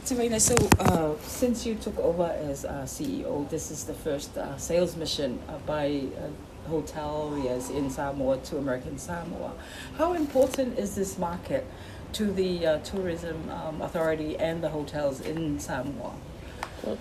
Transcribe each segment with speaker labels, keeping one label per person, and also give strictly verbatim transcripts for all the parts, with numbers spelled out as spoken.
Speaker 1: Tavina, so uh, since you took over as uh, C E O, this is the first uh, sales mission uh, by uh, hoteliers in Samoa to American Samoa. How important is this market to the uh, tourism um, authority and the hotels in Samoa?
Speaker 2: Well,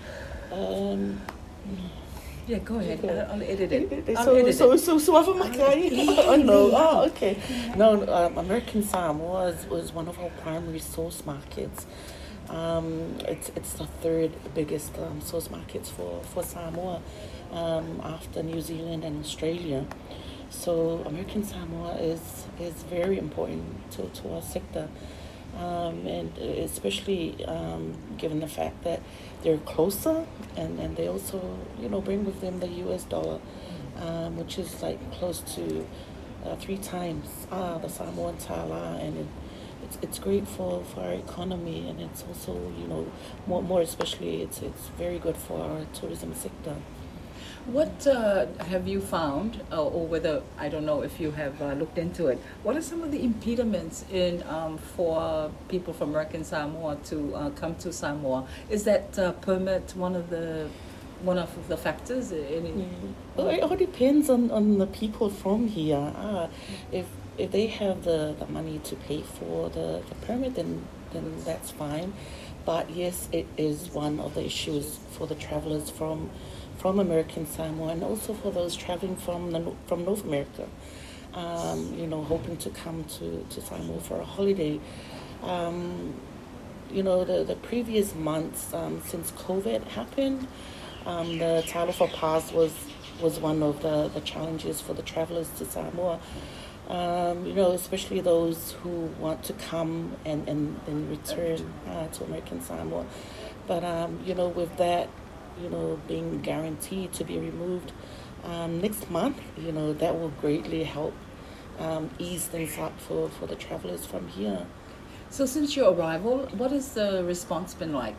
Speaker 2: um,
Speaker 1: Yeah, go ahead. I'll, I'll edit it. I'll
Speaker 2: so,
Speaker 1: edit
Speaker 2: so,
Speaker 1: it.
Speaker 2: so, so, so, oh no, oh, okay. No, um, American Samoa was, was one of our primary source markets. Um, it's it's the third biggest um, source markets for, for Samoa um, after New Zealand and Australia. So American Samoa is is very important to, to our sector. Um, and especially um, given the fact that they're closer and, and they also, you know, bring with them the U S dollar, um, which is like close to uh, three times uh, the Samoan tala, and it, it's it's great for, for our economy, and it's also, you know, more more especially it's it's very good for our tourism sector.
Speaker 1: What uh, have you found, uh, or whether, I don't know if you have uh, looked into it, what are some of the impediments in um, for people from American Samoa to uh, come to Samoa? Is that uh, permit one of the one of the factors? Any,
Speaker 2: Mm. Well, it all depends on, on the people from here. Uh, if if they have the, the money to pay for the, the permit, then then that's fine. But yes, it is one of the issues for the travelers from from American Samoa, and also for those traveling from the, from North America, um, you know, hoping to come to, to Samoa for a holiday. Um, you know, the, the previous months um, since COVID happened, um, the Talofa Pass was was one of the, the challenges for the travelers to Samoa. Um, you know, especially those who want to come and, and then return uh, to American Samoa. But, um, you know, with that, you know, being guaranteed to be removed um, next month, you know, that will greatly help um, ease things up for, for the travelers from here.
Speaker 1: So since your arrival, what has the response been like?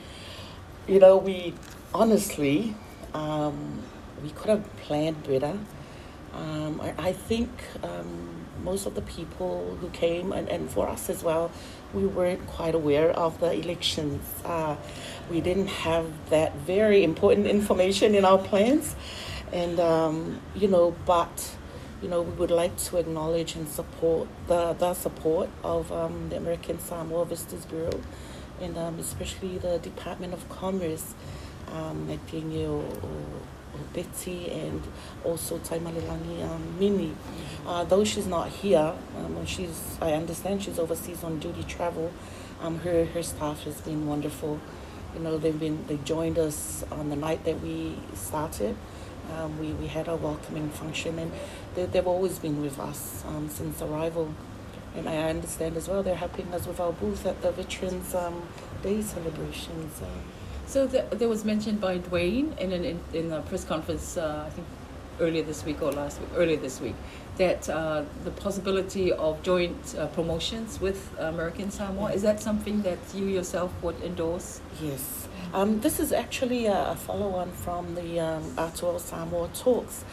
Speaker 2: You know, we honestly, um, we could have planned better. Um, I, I think um, most of the people who came, and, and for us as well, we weren't quite aware of the elections. Uh, we didn't have that very important information in our plans. And, um, you know, but, you know, we would like to acknowledge and support the, the support of um, the American Samoa Visitors Bureau, and um, especially the Department of Commerce, um, Natinio, Betty, and also Taimalilangi um, Mini. Uh, though she's not here, um, she's I understand she's overseas on duty travel. Um, her her staff has been wonderful. You know, they've been they joined us on the night that we started. Um, we we had a welcoming function, and they, they've always been with us um, since arrival. And I understand as well they're helping us with our booth at the Veterans um, Day celebrations. Uh,
Speaker 1: So the, there was mentioned by Dwayne in an in, in a press conference, uh, I think earlier this week or last week, earlier this week, that uh, the possibility of joint uh, promotions with American Samoa. Is that something that you yourself would endorse?
Speaker 2: Yes. Um, this is actually a, a follow-on from the um, Atua Samoa talks.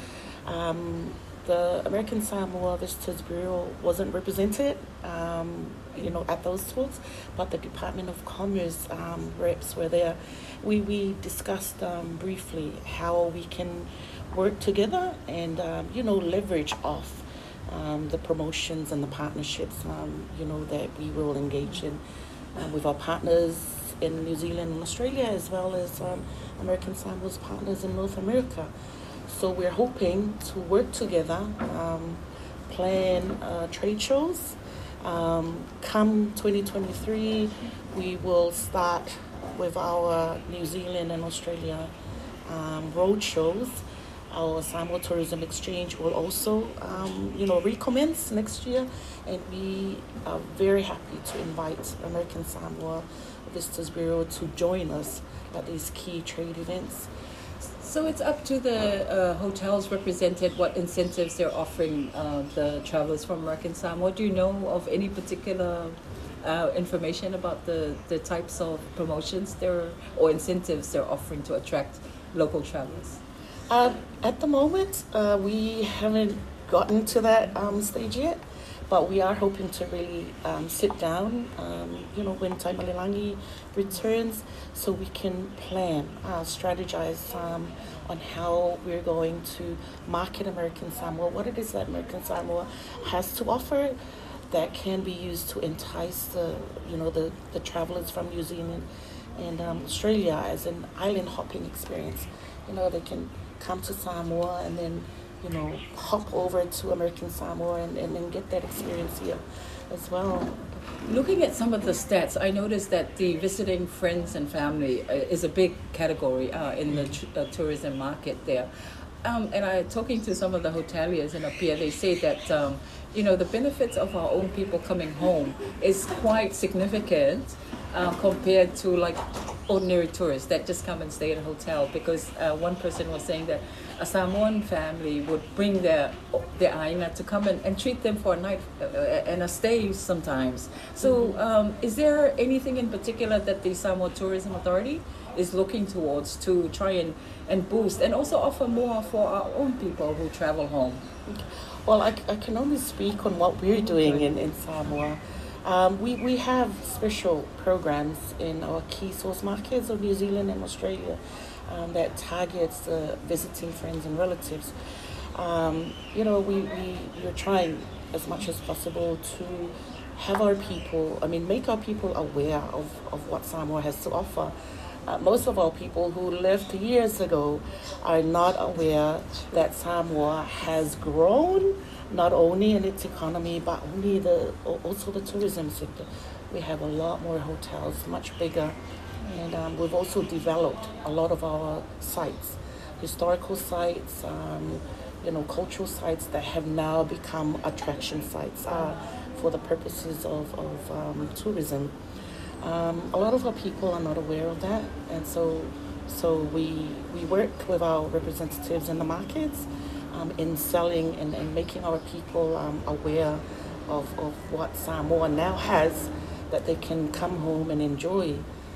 Speaker 2: Um, the American Samoa Visitors Bureau wasn't represented, um, you know, at those talks, but the Department of Commerce um, reps were there. We we discussed um, briefly how we can work together and um, you know, leverage off um, the promotions and the partnerships um, you know, that we will engage in uh, with our partners in New Zealand and Australia, as well as um, American Samoa's partners in North America. So we're hoping to work together, um, plan uh, trade shows. Um, come twenty twenty-three, we will start with our New Zealand and Australia um, road shows. Our Samoa Tourism Exchange will also, um, you know, recommence next year, and we are very happy to invite American Samoa Visitors Bureau to join us at these key trade events.
Speaker 1: So it's up to the uh, hotels represented what incentives they're offering uh, the travelers from American Samoa. Do you know of any particular uh, information about the, the types of promotions they're, or incentives they're offering to attract local travelers?
Speaker 2: Uh, at the moment, uh, we haven't gotten to that um, stage yet, but we are hoping to really um, sit down, um, you know, when Taimalilangi returns, so we can plan, uh, strategize um, on how we're going to market American Samoa, what it is that American Samoa has to offer that can be used to entice the, you know, the, the travelers from New Zealand and um, Australia as an island hopping experience. You know, they can come to Samoa and then, you know, hop over to American Samoa and, and, and get that experience here as well.
Speaker 1: Looking at some of the stats, I noticed that the visiting friends and family uh, is a big category uh, in the tr- uh, tourism market there. Um, and I talking to some of the hoteliers in Apia, they say that um, you know the benefits of our own people coming home is quite significant uh, compared to like ordinary tourists that just come and stay at a hotel. Because uh, one person was saying that a Samoan family would bring their their aina to come and, and treat them for a night uh, and a stay sometimes. So um, is there anything in particular that the Samoa Tourism Authority is looking towards to try and, and boost and also offer more for our own people who travel home?
Speaker 2: Well, I, I can only speak on what we're doing in, in Samoa. Um, we, we have special programs in our key source markets of New Zealand and Australia um, that targets uh, visiting friends and relatives. Um, you know, we, we, we're trying as much as possible to have our people, I mean, make our people aware of, of what Samoa has to offer. Uh, most of our people who left years ago are not aware that Samoa has grown not only in its economy but only the also the tourism sector. We have a lot more hotels, much bigger, and um, we've also developed a lot of our sites, historical sites, um, you know, cultural sites that have now become attraction sites uh, for the purposes of, of um, tourism. Um, a lot of our people are not aware of that, and so so we we work with our representatives in the markets um, in selling and, and making our people um, aware of, of what Samoa now has that they can come home and enjoy.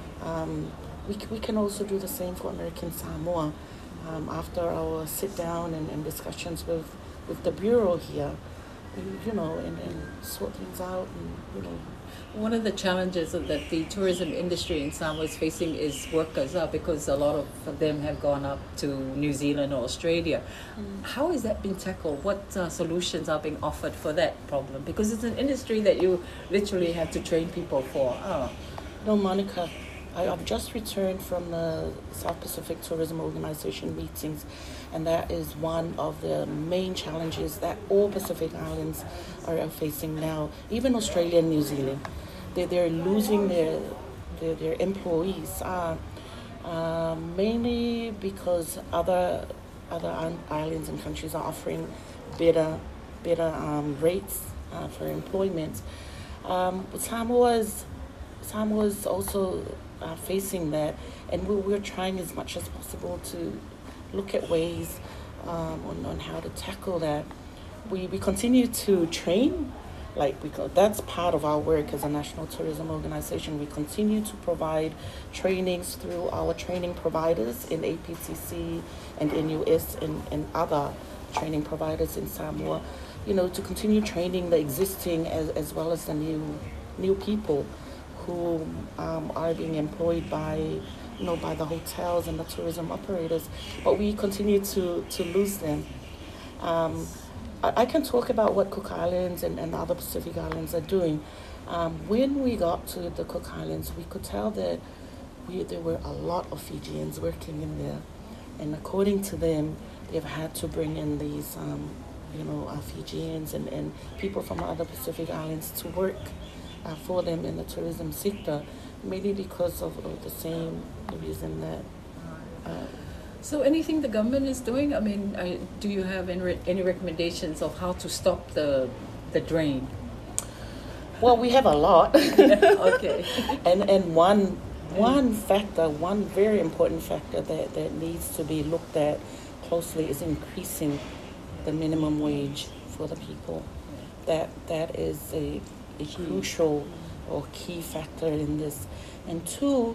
Speaker 2: Um, we, we can also do the same for American Samoa. Um, after our sit down and, and discussions with, with the Bureau here, we, you know, and, and sort things out and, you know.
Speaker 1: One of the challenges that the tourism industry in Samoa is facing is workers, uh, because a lot of them have gone up to New Zealand or Australia. Mm. How is that being tackled? What uh, solutions are being offered for that problem? Because it's an industry that you literally have to train people for. Oh.
Speaker 2: No, Monica, I, I've just returned from the South Pacific Tourism Organization meetings, and that is one of the main challenges that all Pacific Islands are facing now, even Australia and New Zealand. They, they're losing their, their, their employees, uh, uh, mainly because other other islands and countries are offering better, better um, rates uh, for employment. Um, Samoa's, Samoa's also uh, facing that, and we're, we're trying as much as possible to look at ways um, on, on how to tackle that. We, we continue to train, like we go, that's part of our work as a national tourism organization. We continue to provide trainings through our training providers in A P T C and N U S and, and other training providers in Samoa, you know, to continue training the existing as, as well as the new new people who um, are being employed by, you know, by the hotels and the tourism operators, but we continue to, to lose them. Um, I, I can talk about what Cook Islands and, and other Pacific Islands are doing. Um, when we got to the Cook Islands, we could tell that we, there were a lot of Fijians working in there, and according to them, they've had to bring in these, um, you know, uh, Fijians and, and people from other Pacific Islands to work uh, for them in the tourism sector, maybe because of, of the same reason that. Uh,
Speaker 1: so anything the government is doing? I mean, I, do you have any, re- any recommendations of how to stop the the drain?
Speaker 2: Well, we have a lot.
Speaker 1: Okay.
Speaker 2: and and one one factor, one very important factor that, that needs to be looked at closely is increasing the minimum wage for the people. That that is a, a crucial or key factor in this. And two,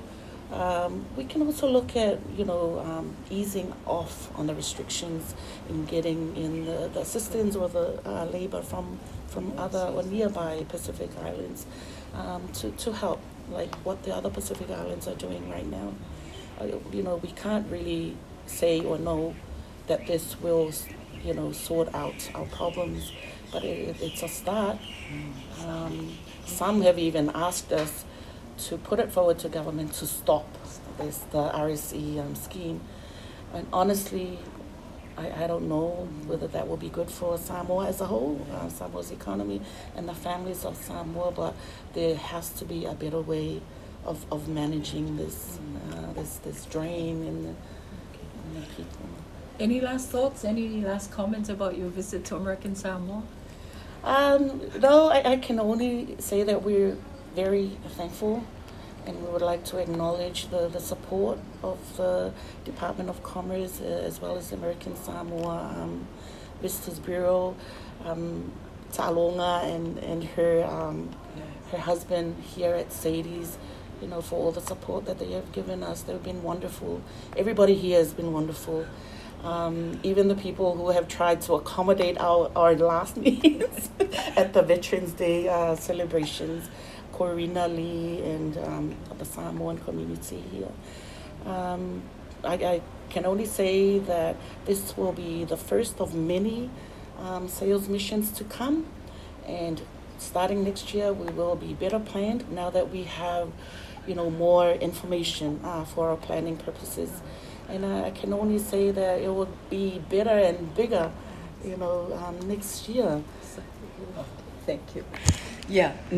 Speaker 2: Um, we can also look at, you know, um, easing off on the restrictions in getting in the, the assistance or the uh, labor from from other or nearby Pacific Islands um, to, to help, like what the other Pacific Islands are doing right now. Uh, you know, we can't really say or know that this will, you know, sort out our problems, but it, it's a start. Um, some have even asked us to put it forward to government to stop this the R S E um, scheme, and honestly, I, I don't know whether that will be good for Samoa as a whole, uh, Samoa's economy and the families of Samoa. But there has to be a better way of, of managing this uh, this this drain in the, in the people.
Speaker 1: Any last thoughts? Any last comments about your visit to American Samoa?
Speaker 2: Um, no, I, I can only say that we're very thankful, and we would like to acknowledge the, the support of the Department of Commerce uh, as well as the American Samoa um, Visitors Bureau, um, Ta'alonga and, and her um, her husband here at Sadie's, you know, for all the support that they have given us. They've been wonderful. Everybody here has been wonderful. Um, even the people who have tried to accommodate our, our last meetings at the Veterans Day uh, celebrations, Corina Lee and um, the Samoan community here. Um, I, I can only say that this will be the first of many um, sales missions to come, and starting next year we will be better planned now that we have, you know, more information uh, for our planning purposes. And uh, I can only say that it will be better and bigger, you know, um, next year.
Speaker 1: Thank you. Yeah.